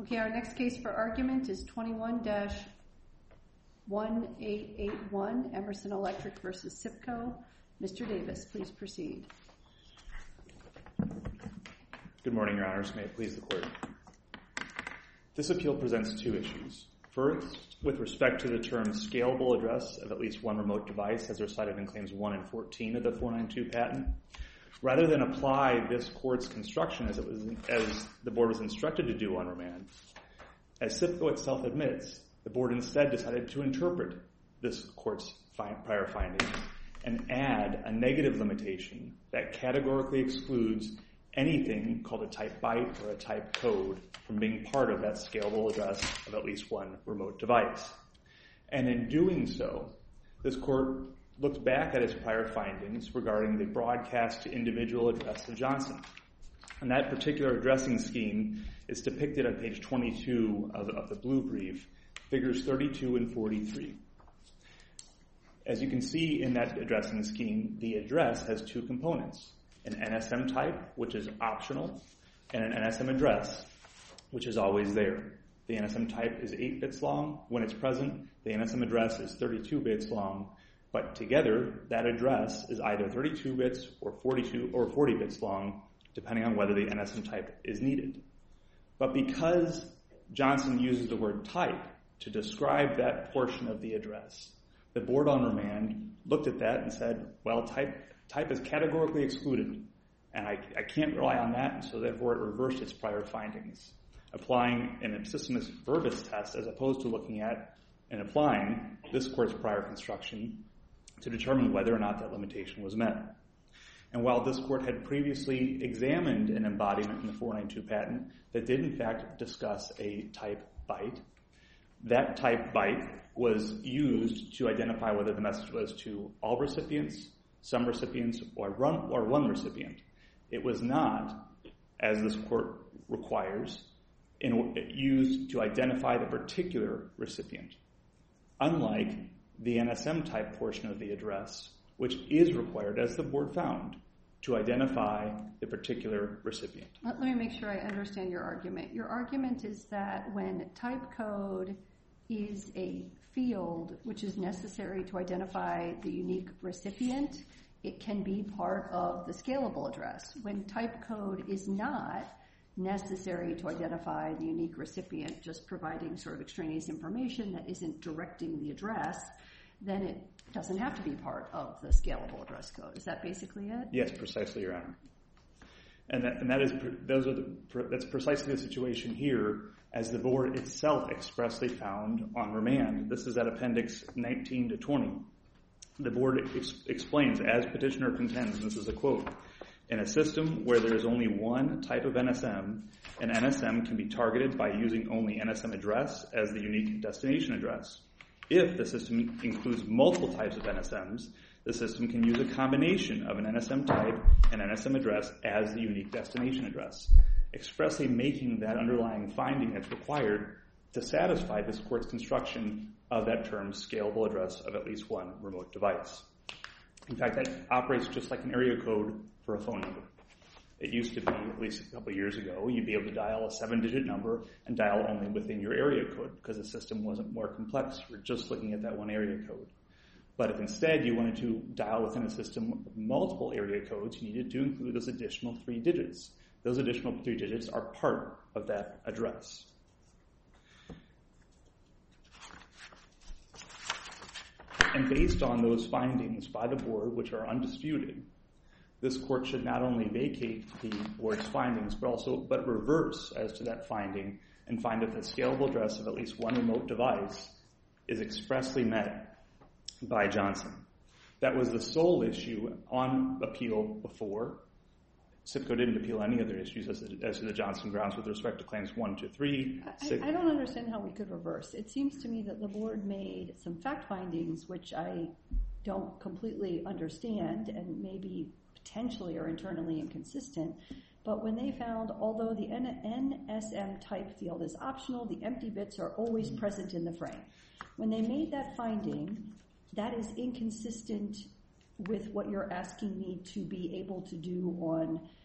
Okay, our next case for argument is 21-1881, Emerson Electric versus SIPCO. Mr. Davis, please proceed. Good morning, Your Honors. May it please the Court. This appeal presents two issues. First, with respect to the term scalable address of at least one remote device, as recited in Claims 1 and 14 of the 492 patent, rather than apply this Court's construction as the Board was instructed to do on remand, as SIPCO itself admits, the Board instead decided to interpret this Court's prior findings and add a negative limitation that categorically excludes anything called a type byte or a type code from being part of that scalable address of at least one remote device. And in doing so, this Court looked back at its prior findings regarding the broadcast to individual address of Johnson. And that particular addressing scheme is depicted on page 22 of the blue brief, figures 32 and 43. As you can see in that addressing scheme, the address has two components, an NSM type, which is optional, and an NSM address, which is always there. The NSM type is 8 bits long. When it's present, the NSM address is 32 bits long, but together, that address is either 32 bits or 40 bits long, depending on whether the NSM type is needed. But because Johnson uses the word type to describe that portion of the address, the Board on remand looked at that and said, well, type is categorically excluded, and I can't rely on that, and so therefore it reversed its prior findings, applying an ipsissimus verbis test as opposed to looking at and applying this Court's prior construction to determine whether or not that limitation was met. And while this Court had previously examined an embodiment in the 492 patent that did in fact discuss a type byte, that type byte was used to identify whether the message was to all recipients, some recipients, or one recipient. It was not, as this Court requires, used to identify the particular recipient, unlike the NSM type portion of the address, which is required, as the Board found, to identify the particular recipient. Let me make sure I understand your argument. Your argument is that when type code is a field which is necessary to identify the unique recipient, it can be part of the scalable address. When type code is not necessary to identify the unique recipient, just providing sort of extraneous information that isn't directing the address, then it doesn't have to be part of the scalable address code. Is that basically it? Yes, precisely, Your Honor. And that's precisely the situation here, as the Board itself expressly found on remand. This is at Appendix 19 to 20. The Board explains, as petitioner contends, and this is a quote, in a system where there is only one type of NSM, an NSM can be targeted by using only NSM address as the unique destination address. If the system includes multiple types of NSMs, the system can use a combination of an NSM type and NSM address as the unique destination address, expressly making that underlying finding that's required to satisfy this Court's construction of that term's scalable address of at least one remote device. In fact, that operates just like an area code for a phone number. It used to be, at least a couple of years ago, you'd be able to dial a 7-digit number and dial only within your area code because the system wasn't more complex. We're just looking at that one area code. But if instead you wanted to dial within a system with multiple area codes, you needed to include those additional 3 digits. Those additional 3 digits are part of that address. And based on those findings by the Board, which are undisputed, this Court should not only vacate the Board's findings, but reverse as to that finding and find that the scalable address of at least one remote device is expressly met by Johnson. That was the sole issue on appeal before. SIPCO didn't appeal any other issues as to the Johnson grounds with respect to claims 1 to 3. I don't understand how we could reverse. It seems to me that the Board made some fact findings which I don't completely understand and maybe potentially are internally inconsistent, but when they found although the NSM type field is optional, the empty bits are always present in the frame. When they made that finding, that is inconsistent with what you're asking me to be able to do on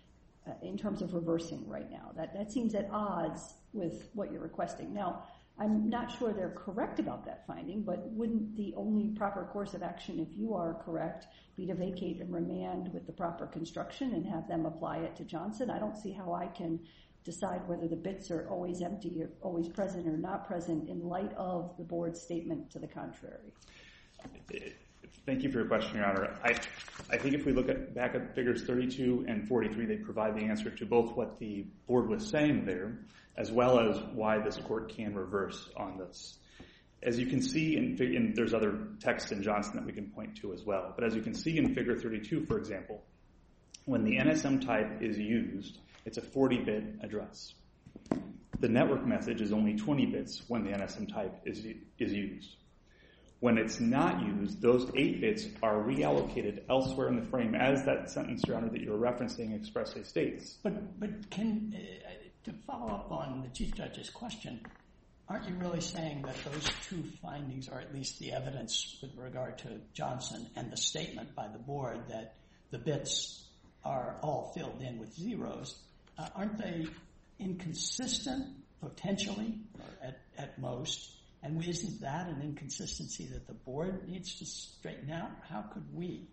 in terms of reversing right now. That seems at odds with what you're requesting. Now, I'm not sure they're correct about that finding, but wouldn't the only proper course of action, if you are correct, be to vacate and remand with the proper construction and have them apply it to Johnson? I don't see how I can decide whether the bits are always empty or always present or not present in light of the board's statement to the contrary. Thank you for your question, Your Honor. I think if we look back at figures 32 and 43, they provide the answer to both what the board was saying there, as well as why this court can reverse on this. As you can see, there's other texts in Johnson that we can point to as well, but as you can see in figure 32, for example, when the NSM type is used, it's a 40-bit address. The network message is only 20 bits when the NSM type is used. When it's not used, those 8 bits are reallocated elsewhere in the frame, as that sentence, Your Honor, that you're referencing expressly states. But to follow up on the Chief Judge's question, aren't you really saying that those two findings, or at least the evidence with regard to Johnson and the statement by the board that the bits are all filled in with zeros, aren't they inconsistent, potentially, or at most? And isn't that an inconsistency that the board needs to straighten out? How could we?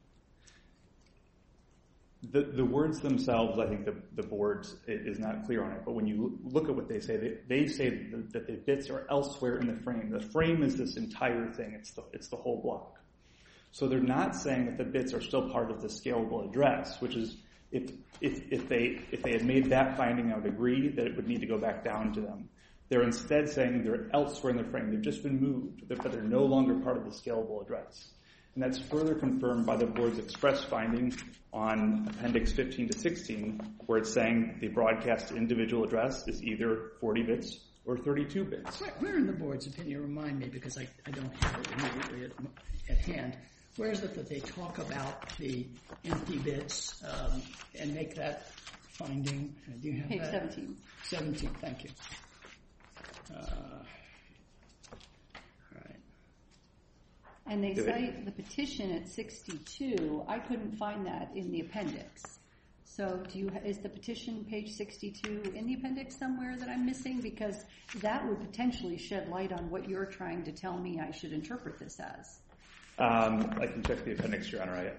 The words themselves, I think the board is not clear on it. But when you look at what they say that the bits are elsewhere in the frame. The frame is this entire thing. It's the whole block. So they're not saying that the bits are still part of the scalable address, which is if they had made that finding, I would agree that it would need to go back down to them. They're instead saying they're elsewhere in the frame. They've just been moved, but they're no longer part of the scalable address. And that's further confirmed by the board's express finding on Appendix 15 to 16, where it's saying the broadcast individual address is either 40 bits or 32 bits. Where in the board's opinion, remind me, because I don't have it immediately at hand, where is it that they talk about the empty bits and make that finding? Do you have Page that? 17. 17, thank you. All right. And they cite the petition at 62. I couldn't find that in the appendix. So is the petition page 62 in the appendix somewhere that I'm missing? Because that would potentially shed light on what you're trying to tell me I should interpret this as. I can check the appendix, Your Honor.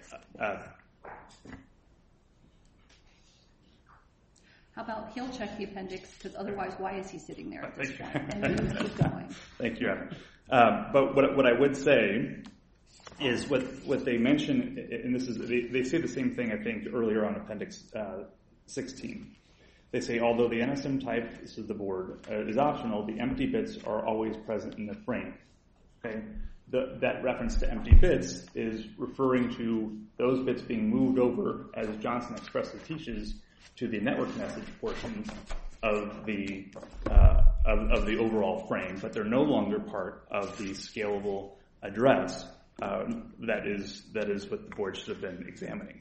How about he'll check the appendix, because otherwise why is he sitting there at this Thank you. point? And we keep going. Thank you, Your Honor. But what I would say is what they mention, and this is they say the same thing I think earlier on Appendix 16. They say although the NSM type, this is the board, is optional, the empty bits are always present in the frame. Okay, that reference to empty bits is referring to those bits being moved over, as Johnson expressly teaches, to the network message portion of the overall frame, but they're no longer part of the scalable address. That is what the board should have been examining.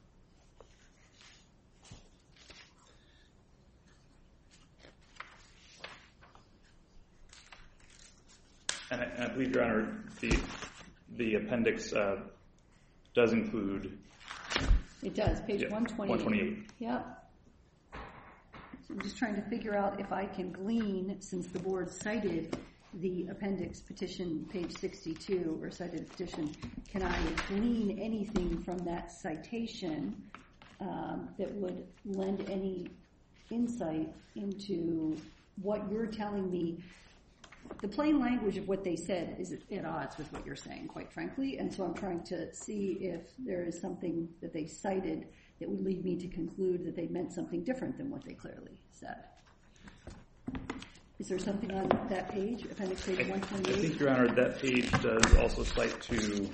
And I believe, Your Honor, the appendix does include. It does, page 128. 128. Yep. So I'm just trying to figure out if I can glean, since the board cited the appendix petition, page 62, or cited petition, can I glean anything from that citation that would lend any insight into what you're telling me? The plain language of what they said is at odds with what you're saying, quite frankly, and so I'm trying to see if there is something that they cited that would lead me to conclude that they meant something different than what they clearly said. Is there something on that page, appendix page 128? I think, Your Honor, that page does also cite to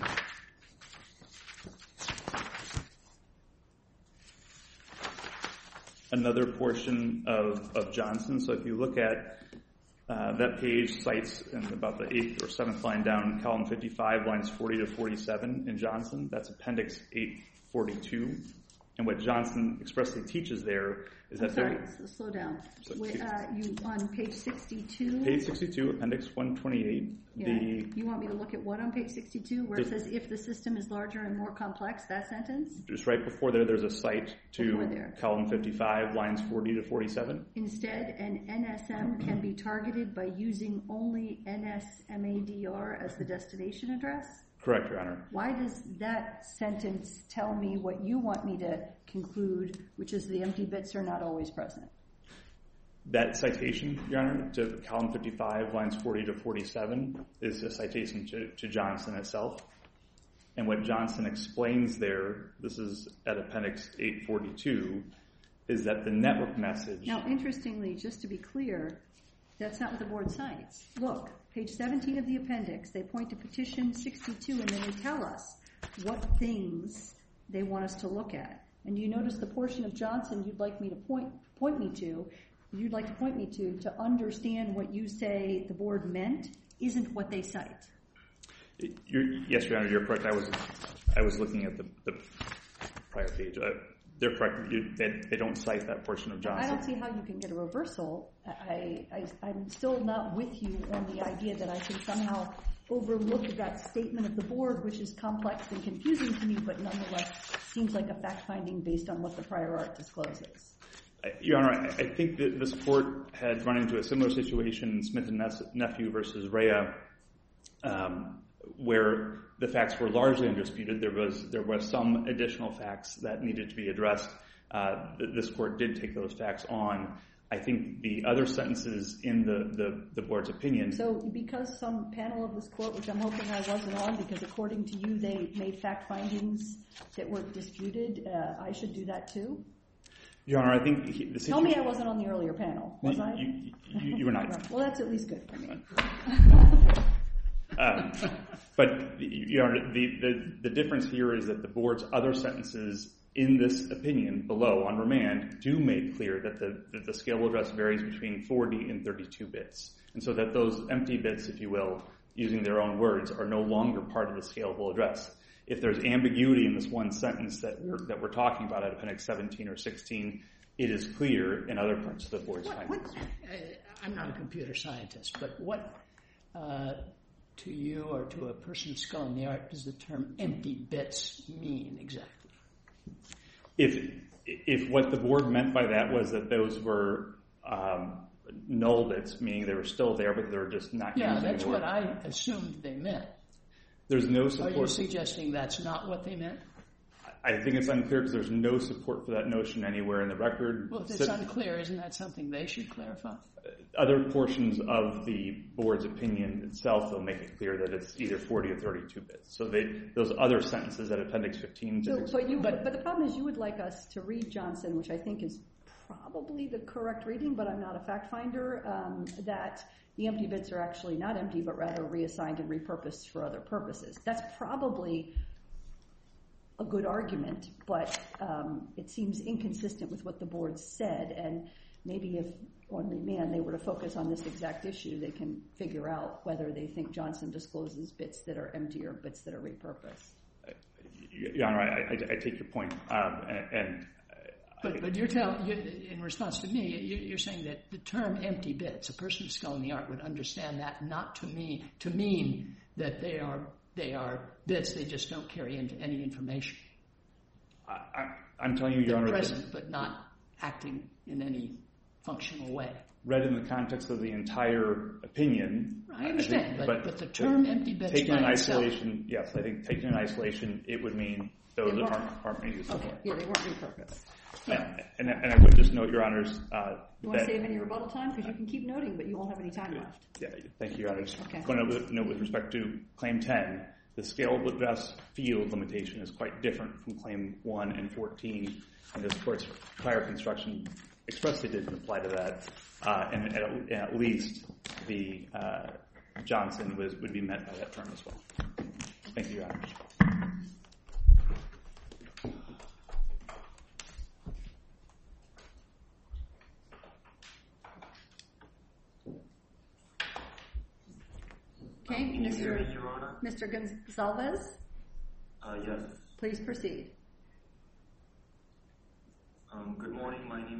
another portion of Johnson. So if you look at that page, cites in about the 8th or 7th line down, column 55, lines 40 to 47 in Johnson. That's appendix 842. And what Johnson expressly teaches there is that slow down. You on page 62? Page 62, Appendix 128. Yeah. You want me to look at what on page 62, where it says if the system is larger and more complex, that sentence? Just right before there's a cite to column 55, lines 40 to 47. Instead, an NSM can be targeted by using only NSMADR as the destination address? Correct, Your Honor. Why does that sentence tell me what you want me to conclude, which is the empty bits are not always present? That citation, Your Honor, to column 55, lines 40 to 47, is a citation to Johnson itself. And what Johnson explains there, this is at Appendix 842, is that the network message... Now, interestingly, just to be clear, that's not what the board cites. Look, page 17 of the appendix, they point to petition 62, and then they tell us what things they want us to look at. And you notice the portion of Johnson you'd like me to point me to, you'd like to point me to understand what you say the board meant isn't what they cite. Yes, Your Honor, you're correct. I was looking at the prior page. They're correct. They don't cite that portion of Johnson. I don't see how you can get a reversal. I'm still not with you on the idea that I can somehow overlook that statement of the board, which is complex and confusing to me, but nonetheless seems like a fact-finding based on what the prior art discloses. Your Honor, I think that this court had run into a similar situation in Smith and Nephew versus Rea, where the facts were largely undisputed. There was some additional facts that needed to be addressed. This court did take those facts on. I think the other sentences in the board's opinion... So because some panel of this court, which I'm hoping I wasn't on, because according to you they made fact findings that were disputed, I should do that too? Your Honor, I think... the situation... Tell me I wasn't on the earlier panel, was I? You were not. Well, that's at least good for me. But, Your Honor, the difference here is that the board's other sentences in this opinion below on remand do make clear that the scalable address varies between 40 and 32 bits. And so that those empty bits, if you will, using their own words, are no longer part of the scalable address. If there's ambiguity in this one sentence that we're talking about at Appendix 17 or 16, it is clear in other parts of the board's findings. I'm not a computer scientist, but what to you or to a person of skill in the art does the term empty bits mean exactly? If what the board meant by that was that those were null bits, meaning they were still there, but they were just not used anymore. Yeah, that's what I assumed they meant. There's no support. Are you suggesting that's not what they meant? I think it's unclear because there's no support for that notion anywhere in the record. Well, if it's unclear, isn't that something they should clarify? Other portions of the board's opinion itself will make it clear that it's either 40 or 32 bits. So those other sentences at Appendix 15... But the problem is you would like us to read Johnson, which I think is probably the correct reading, but I'm not a fact finder, that the empty bits are actually not empty, but rather reassigned and repurposed for other purposes. That's probably a good argument, but it seems inconsistent with what the board said, and maybe if on remand they were to focus on this exact issue, they can figure out whether they think Johnson discloses bits that are empty or bits that are repurposed. Your Honor, I take your point. But you're telling, in response to me, you're saying that the term empty bits, a person of skill in the art would understand that not to mean that they are bits, they just don't carry into any information. I'm telling you, Your Honor... They're present, but not acting in any functional way. Read in the context of the entire opinion... I understand, but the term empty bits by itself... Yes, I think taken in isolation, it would mean those aren't used. Okay, yeah, they weren't repurposed. Yeah. And I would just note, Your Honors... you want to save any rebuttal time? Because you can keep noting, but you won't have any time left. Yeah, thank you, Your Honors. Okay. I want to note with respect to Claim 10, the scalable address field limitation is quite different from Claim 1 and 14, and this Court's prior construction expressly didn't apply to that, and at least the Johnson would be met by that term as well. Thank you, Your Honors. Okay, Mr. Gonsalves? Yes. Please proceed.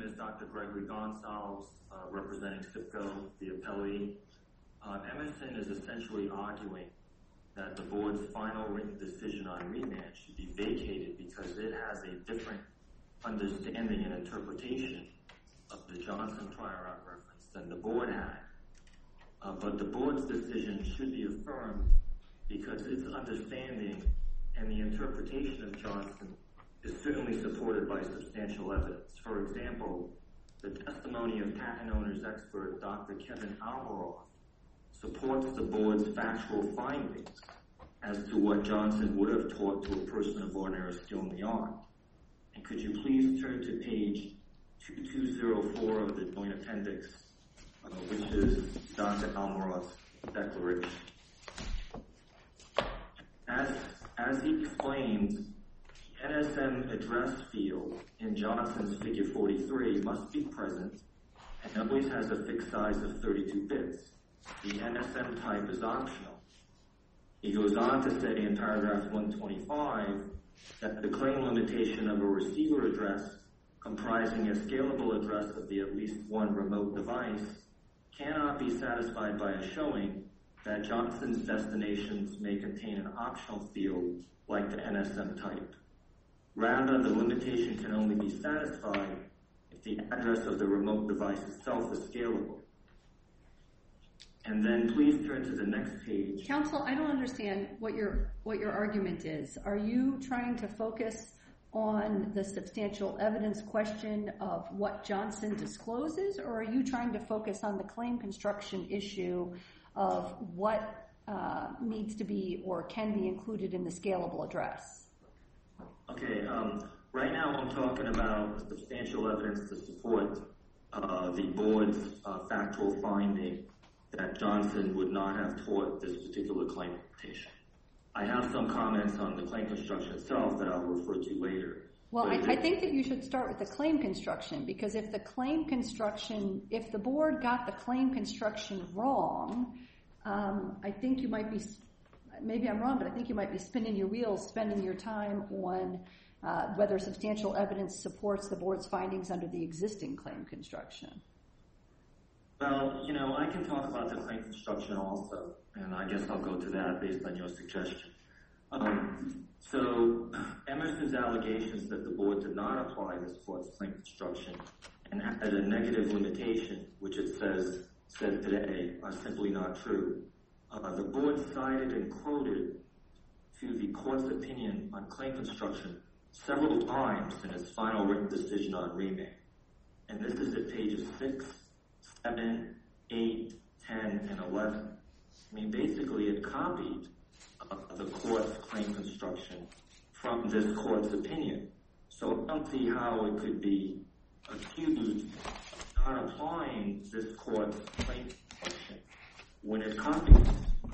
is Dr. Gregory Gonsalves, representing SIPCO, the appellee. Emerson is essentially arguing that the board's final written decision on remand should be vacated because it has a different understanding and interpretation of the Johnson prior art reference than the board had. But the board's decision should be affirmed because its understanding and the interpretation of Johnson is certainly supported by substantial evidence. For example, the testimony of patent owner's expert, Dr. Kevin Alvaroth, supports the board's factual findings as to what Johnson would have taught to a person of ordinary skill in the art. And could you please turn to page 2204 of the joint appendix, which is Dr. Alvaroth's declaration. As he explains, the NSM address field in Johnson's figure 43 must be present and always has a fixed size of 32 bits. The NSM type is optional. He goes on to say in paragraph 125 that the claim limitation of a receiver address comprising a scalable address of the at least one remote device cannot be satisfied by a showing that Johnson's destinations may contain an optional field like the NSM type. Rather, the limitation can only be satisfied if the address of the remote device itself is scalable. And then please turn to the next page. Counsel, I don't understand what your argument is. Are you trying to focus on the substantial evidence question of what Johnson discloses, or are you trying to focus on the claim construction issue of what needs to be or can be included in the scalable address? Okay, right now I'm talking about substantial evidence to support the board's factual finding that Johnson would not have taught this particular claim limitation. I have some comments on the claim construction itself that I'll refer to later. Well, I think that you should start with the claim construction, because if the board got the claim construction wrong, I think you might be, maybe I'm wrong, but I think you might be spinning your wheels, spending your time on whether substantial evidence supports the board's findings under the existing claim construction. Well, I can talk about the claim construction also, and I guess I'll go to that based on your suggestion. So Emerson's allegations that the board did not apply this court's claim construction and added a negative limitation, which it said today, are simply not true. The board cited and quoted to the court's opinion on claim construction several times in its final written decision on remand. And this is at pages 6, 7, 8, 10, and 11. I mean, basically it copied the court's claim construction from this court's opinion. So I don't see how it could be accused of not applying this court's claim construction when it copied.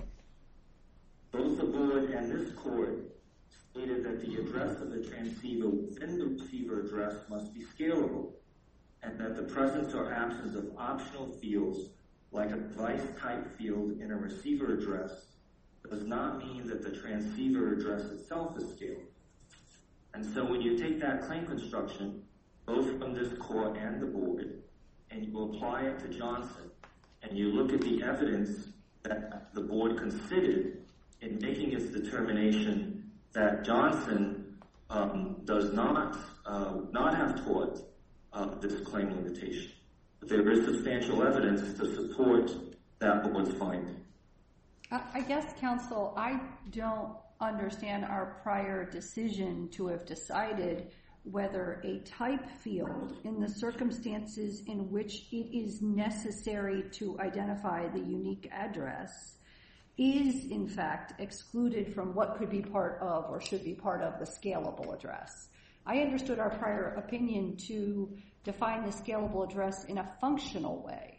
Both the board and this court stated that the address of the transceiver within the receiver address must be scalable, and that the presence or absence of optional fields like a device type field in a receiver address does not mean that the transceiver address itself is scalable. And so when you take that claim construction, both from this court and the board, and you apply it to Johnson, and you look at the evidence that the board considered in making its determination that Johnson does not have taught this claim limitation. But there is substantial evidence to support that board's finding. I guess, counsel, I don't understand our prior decision to have decided whether a type field in the circumstances in which it is necessary to identify the unique address is, in fact, excluded from what could be part of or should be part of the scalable address. I understood our prior opinion to define the scalable address in a functional way.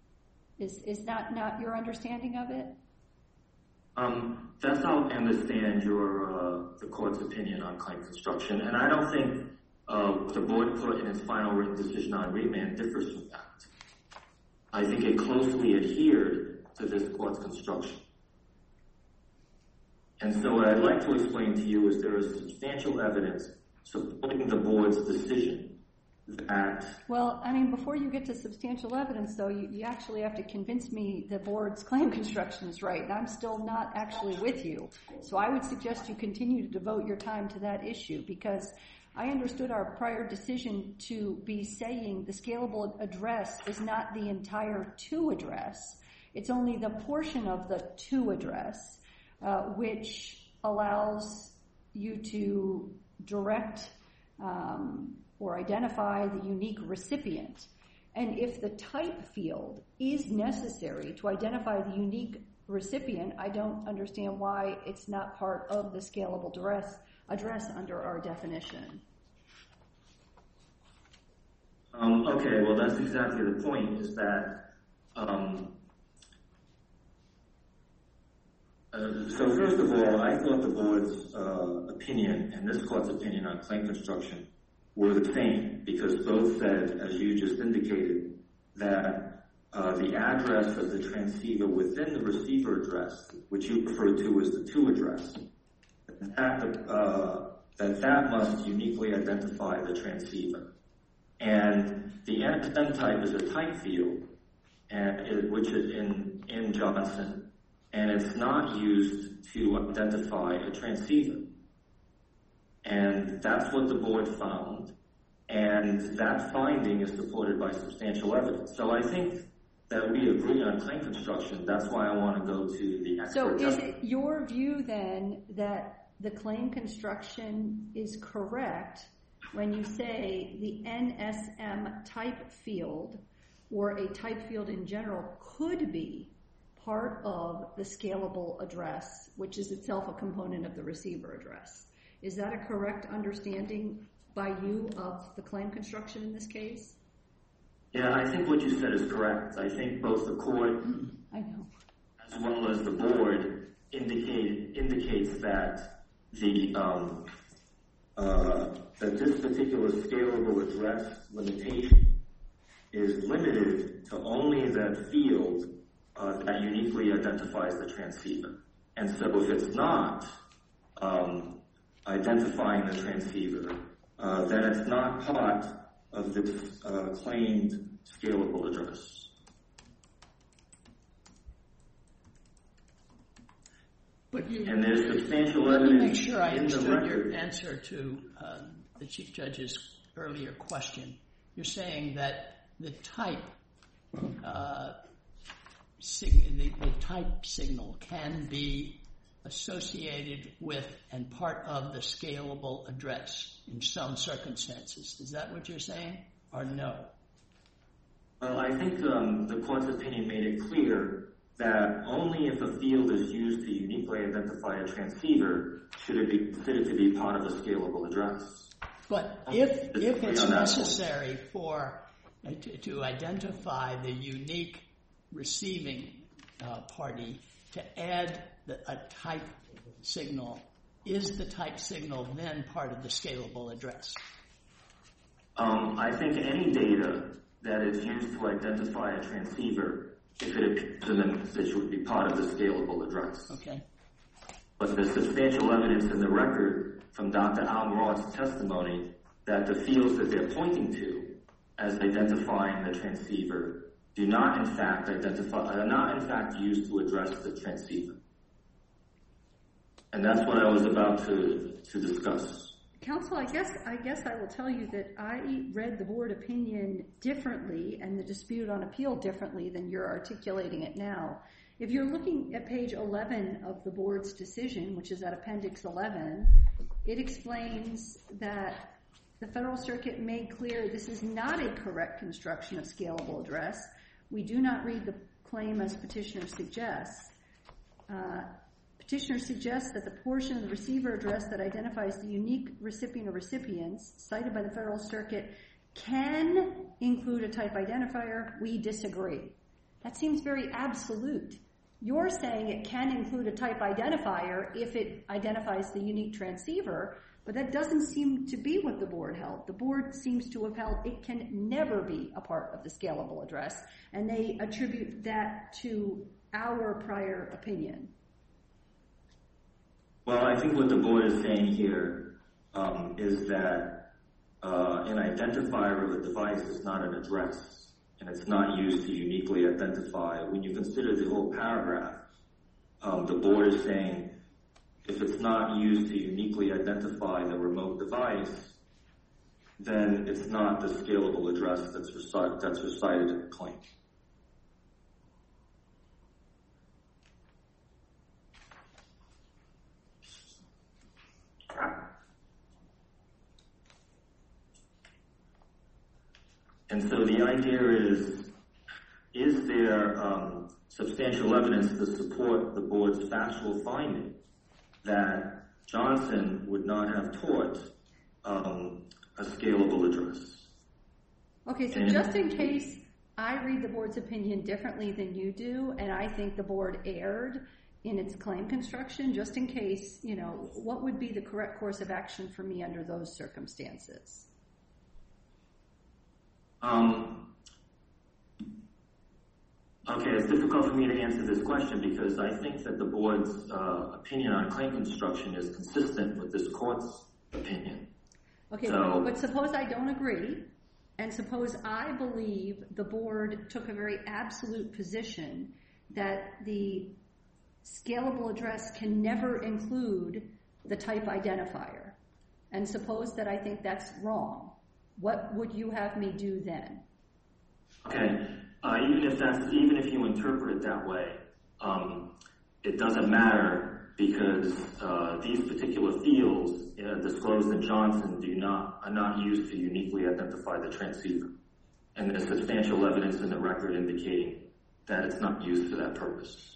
Is that not your understanding of it? That's how I understand the court's opinion on claim construction, and I don't think the board put in its final written decision on remand differs from that. I think it closely adhered to this court's construction. And so what I'd like to explain to you is there is substantial evidence supporting the board's decision that... Well, I mean, before you get to substantial evidence, though, you actually have to convince me the board's claim construction is right, and I'm still not actually with you. So I would suggest you continue to devote your time to that issue, because I understood our prior decision to be saying the scalable address is not the entire to address. It's only the portion of the to address, which allows you to direct or identify the unique recipient. And if the type field is necessary to identify the unique recipient, I don't understand why it's not part of the scalable address under our definition. Okay, well, that's exactly the point, is that so first of all, I thought the board's opinion and this court's opinion on claim construction were the same, because both said, as you just indicated, that the address of the transceiver within the receiver address, which you refer to as the to address, that must uniquely identify the transceiver. And the N type is a type field, which is in Johnson, and it's not used to identify a transceiver. And that's what the board found, and that finding is supported by substantial evidence. So I think that we agree on claim construction. That's why I want to go to the expert So is it your view then that the claim construction is correct when you say the NSM type field, or a type field in general, could be part of the scalable address, which is itself a component of the receiver address? Is that a correct understanding by you of the claim construction in this case? Yeah, I think what you said is correct. I think both the court as well as the board indicates that that this particular scalable address limitation is limited to only that field that uniquely identifies the transceiver. And so if it's not identifying the transceiver, then it's not part of this claimed scalable address. And there's substantial evidence. Let me make sure I in the understood record. your answer to the Chief Judge's earlier question. You're saying that the type signal can be associated with and part of the scalable address in some circumstances. Is that what you're saying, or no? Well, I think the court's opinion made it clear that only if a field is used to uniquely identify a transceiver should it be considered to be part of a scalable address. But if it's necessary to identify the unique receiving party to add a type signal, is the type signal then part of the scalable address? I think any data that is used to identify a transceiver, if it appears in the message, would be part of the scalable address. Okay. But there's substantial evidence in the record from Dr. Almrod's testimony that the fields that they're pointing to as identifying the transceiver are not in fact used to address the transceiver. And that's what I was about to discuss. Counsel, I guess I will tell you that I read the board opinion differently and the dispute on appeal differently than you're articulating it now. If you're looking at page 11 of the board's decision, which is at Appendix 11, it explains that the Federal Circuit made clear this is not a correct construction of scalable address. We do not read the claim as petitioner suggests. Petitioner suggests that the portion of the receiver address that identifies the unique recipient or recipients cited by the Federal Circuit can include a type identifier. We disagree. That seems very absolute. You're saying it can include a type identifier if it identifies the unique transceiver, but that doesn't seem to be what the board held. The board seems to have held it can never be a part of the scalable address, and they attribute that to our prior opinion. Well, I think what the board is saying here is that an identifier of a device is not an address, and it's not used to uniquely identify. When you consider the whole paragraph, the board is saying if it's not used to uniquely identify the remote device, then it's not the scalable address that's recited in the claim. And so the idea is there substantial evidence to support the board's factual finding that Johnson would not have taught a scalable address? Okay, so just in case I read the board's opinion differently than you do, and I think the board erred in its claim construction, just in case, what would be the correct course of action for me under those circumstances? Okay, it's difficult for me to answer this question because I think that the board's opinion on claim construction is consistent with this court's opinion. Okay, but suppose I don't agree, and suppose I believe the board took a very absolute position that the scalable address can never include the type identifier, and suppose that I think that's wrong. What would you have me do then? Okay, even if you interpret it that way, it doesn't matter because these particular fields disclosed in Johnson are not used to uniquely identify the transceiver, and there's substantial evidence in the record indicating that it's not used for that purpose.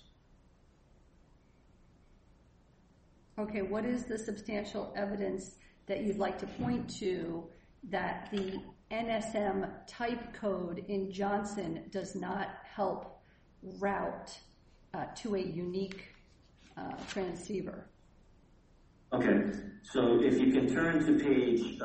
Okay, what is the substantial evidence that you'd like to point to that the NSM type code in Johnson does not help route to a unique transceiver? Okay, so if you can turn to page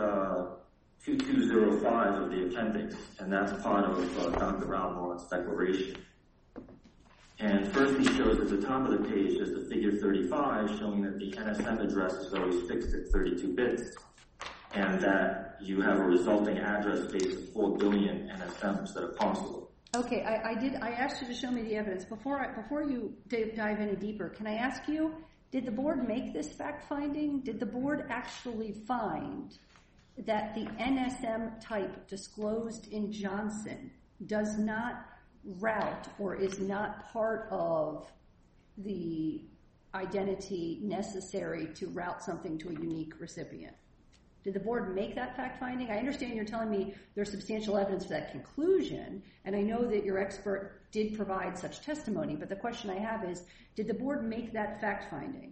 2205 of the appendix, and that's part of Dr. Ralmore's declaration. And first he shows at the top of the page there's the figure 35 showing that the NSM address is always fixed at 32 bits. And that you have a resulting address space of 4 billion NSMs that are possible. Okay, I asked you to show me the evidence. Before you dive any deeper, can I ask you, did the board make this fact finding? Did the board actually find that the NSM type disclosed in Johnson does not route or is not part of the identity necessary to route something to a unique recipient? Did the board make that fact finding? I understand you're telling me there's substantial evidence for that conclusion, and I know that your expert did provide such testimony, but the question I have is, did the board make that fact finding?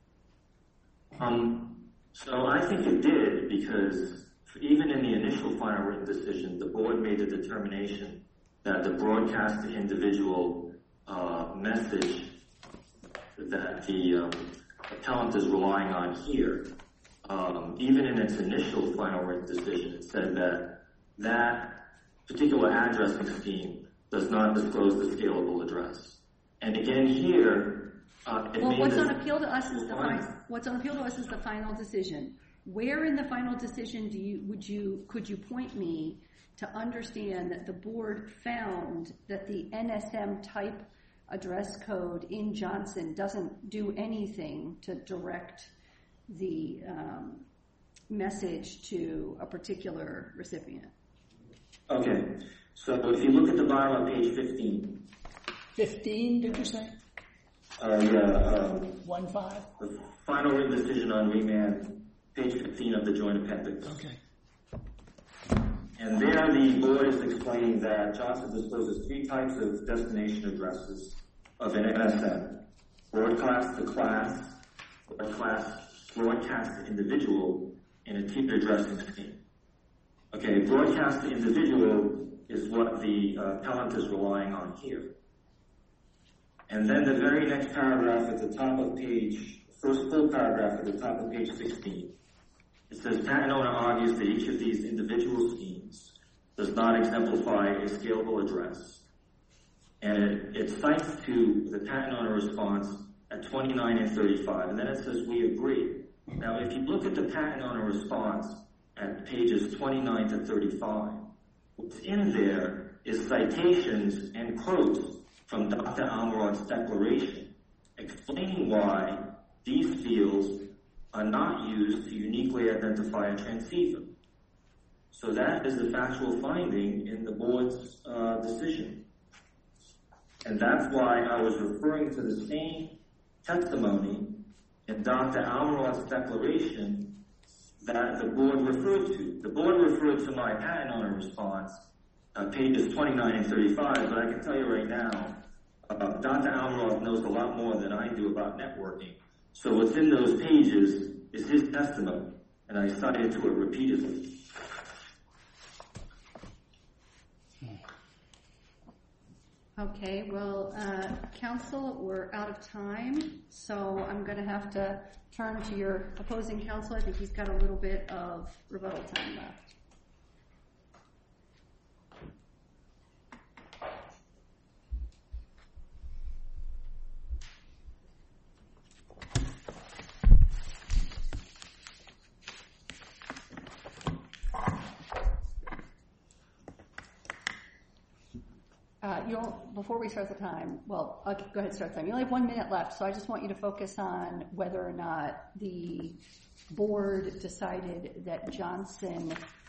So I think it did, because even in the initial final written decision, the board made the determination that the broadcast to individual message that the appellant is relying on here, even in its initial final written decision, it said that that particular addressing scheme does not disclose the scalable address. And again here, what's on appeal to us is the final decision. Where in the final decision could you point me to understand that the board found that the NSM type address code in Johnson doesn't do anything to direct the message to a particular recipient? Okay, so if you look at the bottom of page 15. 15, did you say? Yeah. 1-5? The final written decision on remand, page 15 of the joint appendix. Okay. And there the board is explaining that Johnson discloses 3 types of destination addresses of an NSM. Broadcast to class, broadcast to individual, and a tiered addressing scheme. Okay, broadcast to individual is what the appellant is relying on here. And then the very next paragraph at the top of page, first full paragraph at the top of page 16, it says, patent owner argues that each of these individual schemes does not exemplify a scalable address. And it cites to the patent owner response at 29 and 35, and then it says, we agree. Now, if you look at the patent owner response at pages 29 to 35. What's in there is citations and quotes from Dr. Almiroth's declaration explaining why these fields are not used to uniquely identify a transceiver. So that is the factual finding in the board's decision. And that's why I was referring to the same testimony in Dr. Almiroth's declaration that the board referred to. The board referred to my patent owner response, pages 29 and 35, but I can tell you right now, Dr. Almiroth knows a lot more than I do about networking. So what's in those pages is his testimony, and I cited to it repeatedly. Okay, well, counsel, we're out of time, so I'm going to have to turn to your opposing counsel. I think he's got a little bit of rebuttal time left. Before we start the time, well, okay, go ahead and start the time. You only have 1 minute left, so I just want you to focus on whether or not the board decided that Johnson's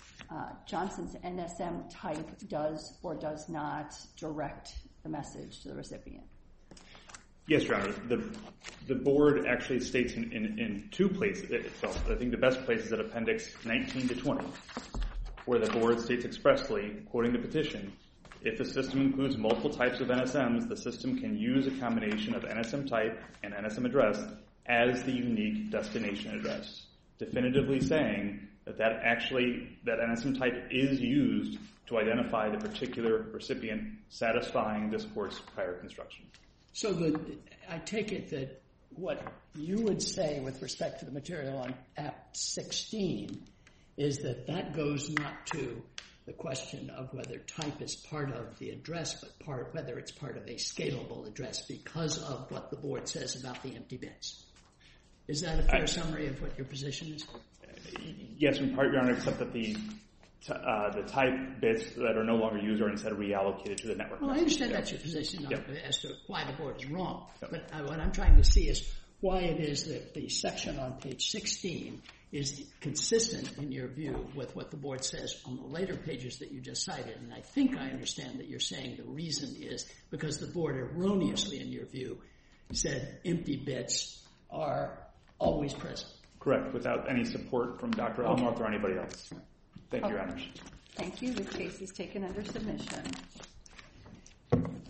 NSM type does or does not direct the message to the recipient. Yes, Your Honor. The board actually states in two places itself. I think the best place is at Appendix 19 to 20, where the board states expressly, quoting the petition, if the system includes multiple types of NSMs, the system can use a combination of NSM type and NSM address as the unique destination address, definitively saying that NSM type is used to identify the particular recipient satisfying this court's prior construction. So I take it that what you would say with respect to the material on Act 16 is that goes not to the question of whether type is part of the address, but whether it's part of a scalable address because of what the board says about the empty bits. Is that a fair summary of what your position is? Yes, in part, Your Honor, except that the type bits that are no longer used are instead reallocated to the network. Well, I understand that's your position as to why the board is wrong. Yep. But what I'm trying to see is why it is that the section on page 16 is consistent, in your view, with what the board says on the later pages that you just cited. And I think I understand that you're saying the reason is because the board erroneously, in your view, said empty bits are always present. Correct, without any support from Dr. Almiroth or anybody else. Thank you, Your Honor. Thank you. This case is taken under submission.